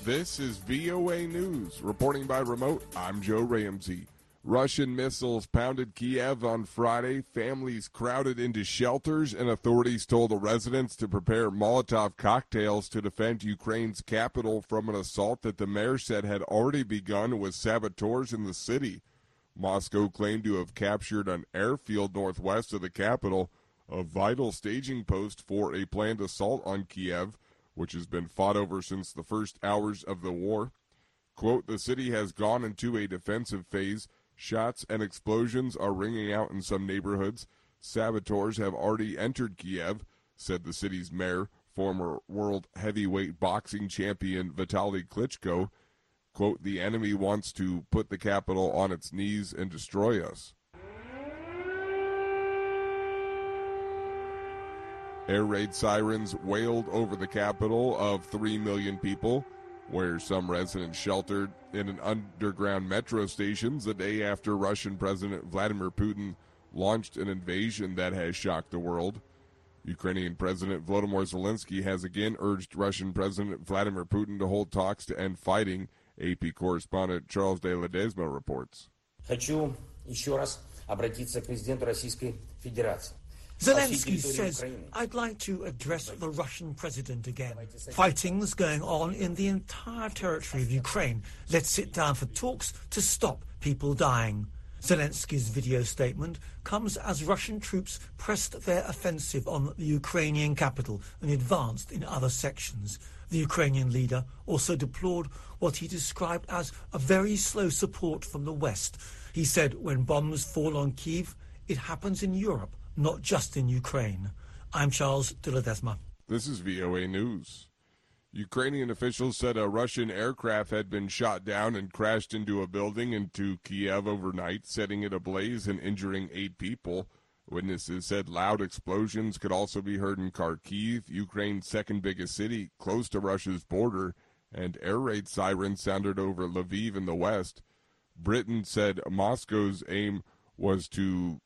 This is VOA News. Reporting by remote, I'm Joe Ramsey. Russian missiles pounded Kiev on Friday. Families crowded into shelters, and authorities told the residents to prepare Molotov cocktails to defend Ukraine's capital from an assault that the mayor said had already begun with saboteurs in the city. Moscow claimed to have captured an airfield northwest of the capital, a vital staging post for a planned assault on Kiev, which has been fought over since the first hours of the war. Quote, the city has gone into a defensive phase. Shots and explosions are ringing out in some neighborhoods. Saboteurs have already entered Kiev, said the city's mayor, former world heavyweight boxing champion Vitaly Klitschko. Quote, the enemy wants to put the capital on its knees and destroy us. Air raid sirens wailed over the capital of 3 million people, where some residents sheltered in an underground metro station the day after Russian President Vladimir Putin launched an invasion that has shocked the world. Ukrainian President Volodymyr Zelensky has again urged Russian President Vladimir Putin to hold talks to end fighting, AP correspondent Charles de Ledesma reports. Хочу еще раз обратиться к президенту Российской Федерации. Zelensky says, I'd like to address the Russian president again. Fighting's going on in the entire territory of Ukraine. Let's sit down for talks to stop people dying. Zelensky's video statement comes as Russian troops pressed their offensive on the Ukrainian capital and advanced in other sections. The Ukrainian leader also deplored what he described as a very slow support from the West. He said when bombs fall on Kyiv, it happens in Europe, not just in Ukraine. I'm Charles de Ledesma. This is VOA News. Ukrainian officials said a Russian aircraft had been shot down and crashed into a building into Kiev overnight, setting it ablaze and injuring 8 people. Witnesses said loud explosions could also be heard in Kharkiv, Ukraine's second biggest city, close to Russia's border, and air raid sirens sounded over Lviv in the west. Britain said Moscow's aim was to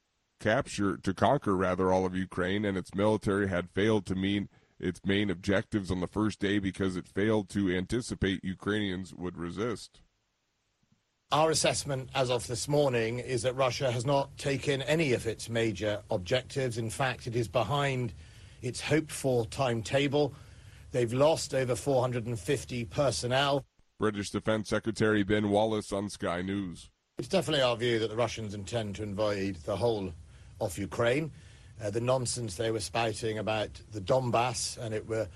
conquer all of Ukraine, and its military had failed to meet its main objectives on the first day because it failed to anticipate Ukrainians would resist. Our assessment as of this morning is that Russia has not taken any of its major objectives. In fact, it is behind its hoped-for timetable. They've lost over 450 personnel. British Defense Secretary Ben Wallace on Sky News. It's definitely our view that the Russians intend to invade the whole of Ukraine. The nonsense they were spouting about the Donbass, and it were,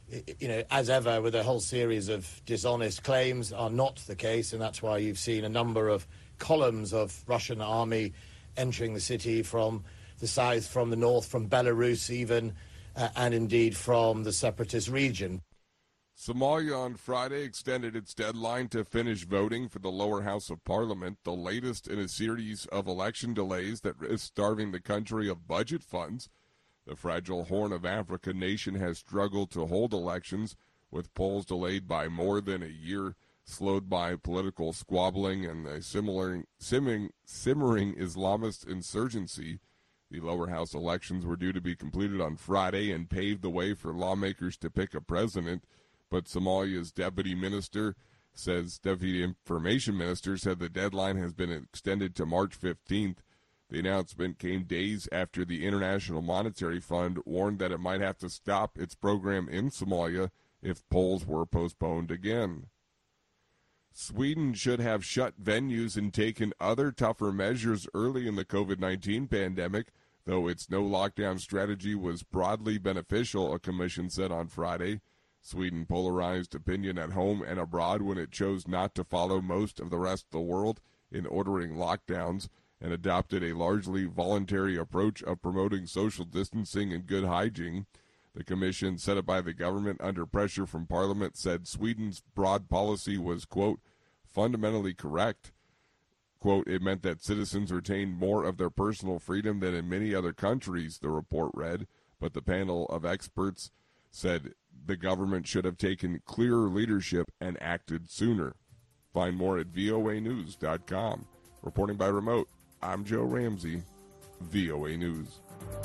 as ever, with a whole series of dishonest claims, are not the case, and that's why you've seen a number of columns of Russian army entering the city from the south, from the north, from Belarus even, and indeed from the separatist region. Somalia on Friday extended its deadline to finish voting for the lower house of parliament, the latest in a series of election delays that risk starving the country of budget funds. The fragile Horn of Africa nation has struggled to hold elections, with polls delayed by more than a year, slowed by political squabbling and a simmering Islamist insurgency. The lower house elections were due to be completed on Friday and paved the way for lawmakers to pick a president. But Somalia's deputy information minister said the deadline has been extended to March 15th. The announcement came days after the International Monetary Fund warned that it might have to stop its program in Somalia if polls were postponed again. Sweden should have shut venues and taken other tougher measures early in the COVID-19 pandemic, though its no lockdown strategy was broadly beneficial, a commission said on Friday. Sweden polarized opinion at home and abroad when it chose not to follow most of the rest of the world in ordering lockdowns and adopted a largely voluntary approach of promoting social distancing and good hygiene. The commission, set up by the government under pressure from Parliament, said Sweden's broad policy was, quote, fundamentally correct. Quote, it meant that citizens retained more of their personal freedom than in many other countries, the report read, but the panel of experts said the government should have taken clearer leadership and acted sooner. Find more at voanews.com. Reporting by remote, I'm Joe Ramsey, VOA News.